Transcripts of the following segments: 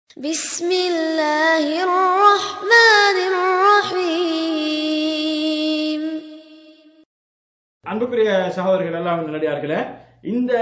بسم الله الرحمن الرحيم. அன்புக்குரிய சகோதரர்கள் எல்லாம் நல்லடியார்களே, இந்த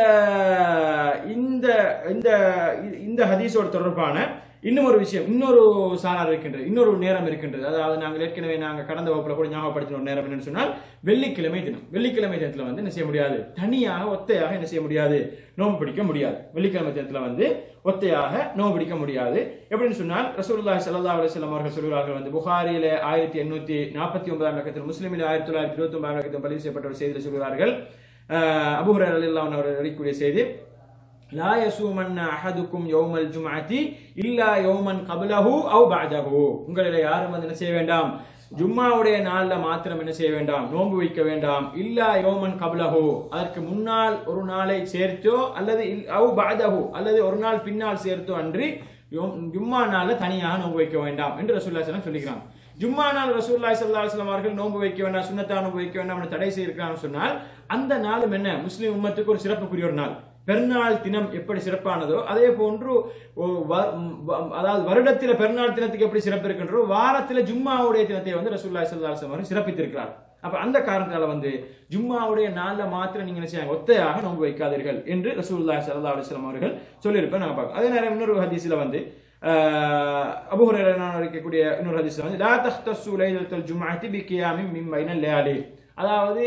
இந்த இந்த இந்த ஹதீஸோட தொடர்பான இன்னொரு விஷயம், இன்னொரு சாரார் இருக்கின்றது, இன்னொரு நேரம் இருக்கின்றது. அதாவது நாங்கள் ஏற்கனவே கடந்த வகுப்புல கூட ஞாபகப்படுத்தின ஒரு நேரம் என்னன்னு சொன்னால் வெள்ளிக்கிழமை தினம். வெள்ளிக்கிழமை தினத்துல என்ன செய்ய முடியாது, தனியாக ஒத்தையாக என்ன செய்ய முடியாது, நோன்பு பிடிக்க முடியாது. வெள்ளிக்கிழமை தினத்துல ஒத்தையாக நோன்பு பிடிக்க முடியாது. எப்படின்னு சொன்னால் ரசூலுல்லாஹி ஸல்லல்லாஹு அலைஹி வஸல்லம் அவர்கள் சொல்கிறார்கள், புகாரியில 1849 இலக்கத்தில், முஸ்லிமில் 1929 இலக்கத்தில் பதிவு செய்யப்பட்ட ஒரு செய்தியில் சொல்கிறார்கள், அபூ ஹுரைரா ரலியல்லாஹு அன்ஹு அவர்கள் அறிவிக்கக்கூடிய செய்தி, லா யஸூமன்ன அஹதுக்கும் யௌமல் ஜும்அத்தி இல்லா யௌமன் கப்லஹு அவ் பஅதஹு. உங்களிலே யாரும் என்ன செய்ய வேண்டாம், ஜும்மாவுடைய நாள்ல மாத்திரம் என்ன செய்ய வேண்டாம், நோன்பு வைக்க வேண்டாம். இல்லா யௌமன் கப்லஹு, அதற்கு முன்னால் ஒரு நாளை சேர்த்தோ அல்லது அவ் பஅதஹு, அல்லது ஒரு நாள் பின்னால் சேர்த்தோ அன்றி ஜும்மா நாள்ல தனியாக நோன்பு வைக்க வேண்டாம் என்று ரசூலுல்லாஹி ஸல்லல்லாஹு அலைஹி வஸல்லம் சொல்லிக்கிறாங்க. ஜும்மா நாள் ரசூலுல்லாஹி ஸல்லல்லாஹு அலைஹி வஸல்லம் அவர்கள் நோன்பு வைக்க வேண்டாம், சுன்னத்தா நோன்பு வைக்க வேண்டாம் என்று தடை செய்திருக்கிறான்னு சொன்னால், அந்த நாளும் என்ன, முஸ்லிம் உம்மத்துக்கு ஒரு சிறப்புக்குரிய ஒரு நாள். பெருநாள் தினம் எப்படி சிறப்பானதோ அதே போன்று, அதாவது வருடத்தில பெருநாள் தினத்துக்கு எப்படி சிறப்பு இருக்கின்றோ, வாரத்தில ஜும்மாவுடைய தினத்தை ரசூலுல்லாஹி ஸல்லல்லாஹு அலைஹி வஸல்லம் சிறப்பித்திருக்கிறார். அப்ப அந்த காரணத்தால ஜும்மாவுடைய நாள்ல மாத்திரம் நீங்க என்ன செய்யாங்க, ஒத்தையாக நோன்பு வைக்காதீர்கள் என்று ரசூலுல்லாஹி ஸல்லல்லாஹு அலைஹி வஸல்லம் அவர்கள் சொல்லியிருப்பேன் நாங்க பார்க்கலாம். அதே நேரம் இன்னொரு ஹதீஸ்ல அபூ ஹுரைரா அறிவிக்கக்கூடிய இன்னொரு ஹதீஸ்ல லா தஹ்தஸு லைலத்துல் ஜும்அத்தி பிகியாமின் மின் பைனல் லயாலி, அதாவது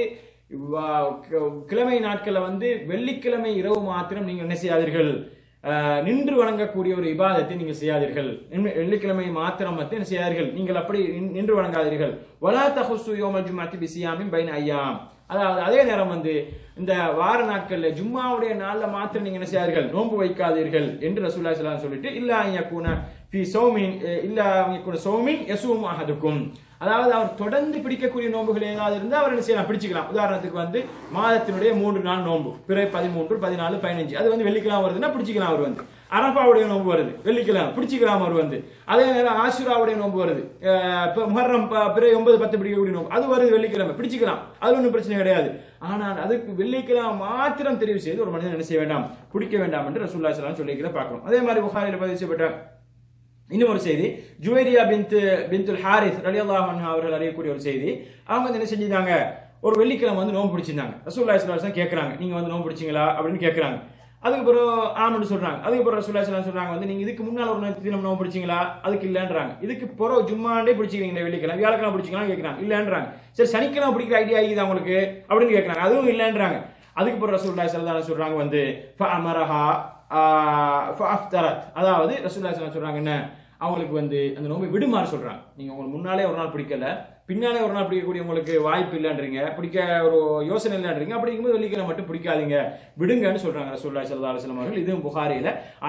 கிழமை நாட்கள்ல வெள்ளிக்கிழமை இரவு மாத்திரம் நீங்கள் என்ன செய்யாதீர்கள், நின்று வணங்கக்கூடிய ஒரு இபாதத்தை நீங்கள் செய்யாதீர்கள். வெள்ளிக்கிழமை மாத்திரம் என்ன செய்யாதீர்கள், நீங்கள் அப்படி நின்று வணங்காதீர்கள். வலா தஹுஸ்ஸு யௌமல் ஜும்அத்தி பிஸியாமின் பைன அய்யாம், அதாவது அதே நேரம் இந்த வார நாட்கள்ல ஜும்மாவுடைய நாள்ல மாத்திரம் நீங்க என்ன செய்யாதீர்கள், நோன்பு வைக்காதீர்கள் என்று ரசூலுல்லாஹி ஸல்லல்லாஹு அலைஹி வஸல்லம் சொல்லிட்டு, இல்லா யகுன ஃபீ ஸௌமின் இல்லா யகுன ஸௌமின் யஸூமு அஹதுக்கும், அதாவது அவர் தொடர்ந்து பிடிக்கக்கூடிய நோன்புகள் ஏதாவது இருந்தால் அவர் என்ன செய்யலாம், பிடிச்சிக்கலாம். உதாரணத்துக்கு மாதத்தினுடைய 3 நாள் நோன்பு, பிறை 13, 14, 15, அது வெள்ளிக்கிழமை வருதுன்னா பிடிச்சிக்கலாம். அவர் அரபாவுடைய நோன்பு வருது வெள்ளிக்கிழமை, பிடிச்சிக்கலாம். அவர் அதே நேரம் ஆஷுராவுடைய நோன்பு வருது, முஹர்ரம் பிறை 9, 10 பிடிக்கக்கூடிய நோன்பு அது வருது வெள்ளிக்கிழமை, பிடிச்சிக்கலாம். அது ஒன்றும் பிரச்சனை கிடையாது. ஆனால் அதுக்கு வெள்ளிக்கிழமை மாத்திரம் தெரிவு செய்து ஒரு மனிதன் என்ன செய்ய வேண்டாம், பிடிக்க வேண்டாம் என்று ரசூலுல்லாஹி ஸல்லல்லாஹு அலைஹி வஸல்லம் சொல்லியிருக்கிறத பார்க்கிறோம். அதே மாதிரி புகாரியில் பதிவு செய்யப்பட்ட இன்னும் ஒரு செய்தி, ஜுவைரியா பின்துல் ஹாரிஸ் ரலியல்லாஹு அன்ஹா அவர்கள் அறியக்கூடிய ஒரு செய்தி. அவங்க என்ன செஞ்சிருந்தாங்க, ஒரு வெள்ளிக்கிழமை நோன்பு பிடிச்சிருந்தாங்க. ரசூலுல்லாஹி ஸல்லல்லாஹு அலைஹி வஸல்லம் கேட்கறாங்க, நீங்க நோன்பு பிடிச்சிங்களா அப்படின்னு கேட்கறாங்க. அதுக்கு பிறகு ஆமன்னு சொல்றாங்க. அதுக்கு பிறகு ரசூலுல்லாஹி ஸல்லல்லாஹு அலைஹி வஸல்லம் சொல்றாங்க, நீங்க இதுக்கு முன்னால் ஒரு தினம் நோன்பு பிடிச்சிங்களா, அதுக்கு இல்லன்றாங்க. இதுக்கு பிறகு ஜும்மாண்டே பிடிச்சிக்கிறீங்க, வெள்ளிக்கிழமை வியாழக்கிழமை பிடிச்சிக்கலாம் கேட்கறாங்க, இல்லன்றாங்க. சரி சனிக்கிழமை பிடிக்கிற ஐடியா இருக்குது உங்களுக்கு அப்படின்னு கேட்கறாங்க, அதுவும் இல்லன்றாங்க. அதுக்கு பிறகு ரசூலுல்லாஹி ஸல்லல்லாஹு அலைஹி வஸல்லம் சொல்றாங்க ஃபஅமரஹா ஃபஅஃப்தரத், அதாவது ரசூலுல்லாஹி ஸல்லல்லாஹு அலைஹி வஸல்லம் சொல்றாங்க என்ன, அவங்களுக்கு அந்த நோன்பை விடுமாறு சொல்றாங்க. நீங்க உங்களுக்கு முன்னாலே ஒரு நாள் பிடிக்கல, பின்னாலே ஒரு நாள் பிடிக்கக்கூடிய உங்களுக்கு வாய்ப்பு இல்லைன்றீங்க, பிடிக்க ஒரு யோசனை இல்லைன்றீங்க, அப்படிங்கும்போது வெள்ளிக்கிழமை மட்டும் பிடிக்காதீங்க, விடுங்கன்னு சொல்றாங்க ரசூலுல்லாஹி ஸல்லல்லாஹு அலைஹி வஸல்லம் அவர்கள். இதுவும் புகாரியில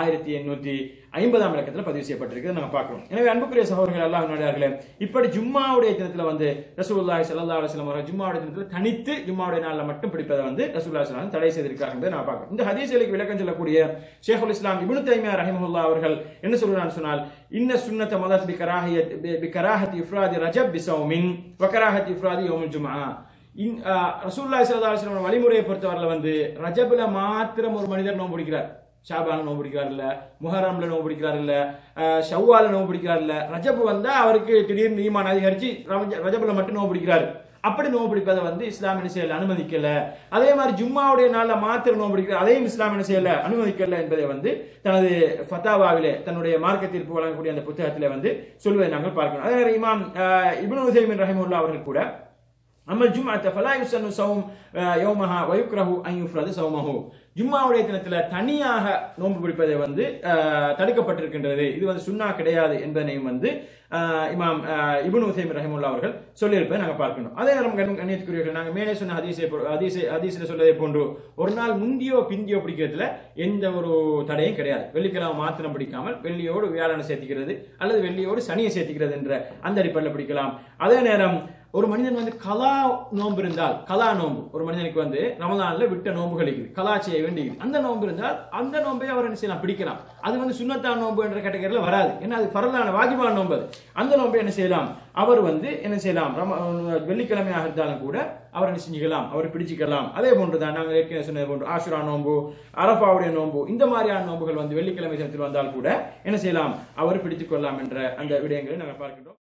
1850 இலக்கத்தில் பதிவு செய்யப்பட்டிருக்கு, நம்ம பார்க்கிறோம். எனவே அன்புக்குரிய சகோதரர்கள் எல்லாம் நல்லடியார்களே, இப்படி ஜும்மாவுடைய தினத்துல ரசூலுல்லாஹி ஸல்லல்லாஹு அலைஹி வஸல்லம் அவர்கள் ஜும்மாவுடைய தினத்துல தனித்து ஜும்மாவுடைய நாள்ல மட்டும் பிடிப்பதை ரசூலுல்லாஹி ஸல்லல்லாஹு அலைஹி வஸல்லம் தடை செய்திருக்காங்க என்பதை நான் பார்க்கிறோம். இந்த ஹதீஸ்களுக்கு விளக்கம் சொல்லக்கூடிய ஷேகுல் இஸ்லாம் இப்னு தய்மியா ரஹிமஹுல்லாஹ் அவர்கள் என்ன சொல்றான்னு சொன்னால், இன்ன சுன்னத மதத் பிகராஹத் இஃப்ராதி ரஜப் பிஸௌமின் வகராஹத் இஃப்ராதி யௌமுல் ஜும்ஆ. ரசூலுல்லாஹி ஸல்லல்லாஹு அலைஹி வஸல்லம் வழிமுறையை பொறுத்தவரையில ரஜப்ல மாத்திரம் ஒரு மனிதர் நோன்பு பிடிக்கிறார், ஷாபான நோன்பு பிடிக்கிறார் இல்ல, முஹர்ரம்ல நோன்பு பிடிக்கிறார் இல்ல, ஷவ்வால நோன்பு பிடிக்கிறார் இல்ல, ரஜப் அவருக்கு திடீர்னு ஈமான் அதிகரிச்சு ரஜப்ல மட்டும் நோன்பு பிடிக்கிறார். அப்படி நோன்பு பிடிப்பதை இஸ்லாம் என்ன செய்யல, அனுமதிக்கல. அதே மாதிரி ஜும்மாவுடைய நாள்ல மாத்திரம் நோன்பு பிடிக்கிறார், அதையும் இஸ்லாம் என்ன செய்யல, அனுமதிக்கல என்பதை தனது ஃபதாவாவிலே, தன்னுடைய மார்க்க தீர்ப்பு வழங்கக்கூடிய அந்த புத்தகத்திலே சொல்வதை நாங்கள் பார்க்கிறோம். அதே நேரம் இமாம் இப்னு உஸைமின் ரஹிமஹுல்லாஹ் அவர்கள் கூட அமல் ஜும்அத்த ஃபலா யுஸன்னு ஸௌம் யௌமஹா வ யுக்ரஹு அன் யுஃப்ரது ஸௌமஹு, ஜும்மாவுடைய தினத்துல தனியாக நோன்பு பிடிப்பதை தடுக்கப்பட்டிருக்கின்றது, இது சுன்னா கிடையாது என்பதனையும் இமாம் இப்னு உஸைமின் ரஹிமஹுல்லாஹ் அவர்கள் சொல்லியிருப்பதை நாங்கள் பார்க்கணும். அதே நேரம் கண்ணியத்துக்குரியவர்கள், நாங்கள் மேலே சொன்ன ஹதீஸில் சொல்லதை போன்று ஒரு நாள் முந்தியோ பிந்தியோ பிடிக்கிறதுல எந்த ஒரு தடையும் கிடையாது. வெள்ளிக்கிழமை மாத்திரம் பிடிக்காமல் வெள்ளியோடு வியாழனை சேர்த்துக்கிறது அல்லது வெள்ளியோடு சனியை சேர்த்துக்கிறது என்ற அந்த அடிப்படையில் பிடிக்கலாம். அதே நேரம் ஒரு மனிதன் கலா நோன்பு இருந்தால், கலா நோன்பு ஒரு மனிதனுக்கு ரமலான்ல விட்ட நோன்புகள் இருக்குது, கலா செய்ய வேண்டியது, அந்த நோன்பு இருந்தால் அந்த நோன்பை அவர் என்ன செய்யலாம், பிடிக்கலாம். அது சுன்னத்தான நோன்பு என்ற கேட்டகரியில் வராது, ஏன்னா அது ஃபர்லான வாஜிபான நோன்பு. அந்த நோன்பை என்ன செய்யலாம், அவர் என்ன செய்யலாம், வெள்ளிக்கிழமையாக இருந்தாலும் கூட அவர் என்ன செஞ்சுக்கலாம், அவர் பிடிச்சிக்கலாம். அதே போன்றுதான் நாங்கள் ஏற்கனவே சொன்னது போன்று ஆஷுரா நோன்பு, அரஃபாவுடைய நோன்பு, இந்த மாதிரியான நோன்புகள் வந்து வெள்ளிக்கிழமை தினத்தில் வந்தால் கூட என்ன செய்யலாம், அவர் பிடித்துக் கொள்ளலாம் என்ற அந்த விடயங்களை நாங்கள் பார்க்கின்றோம்.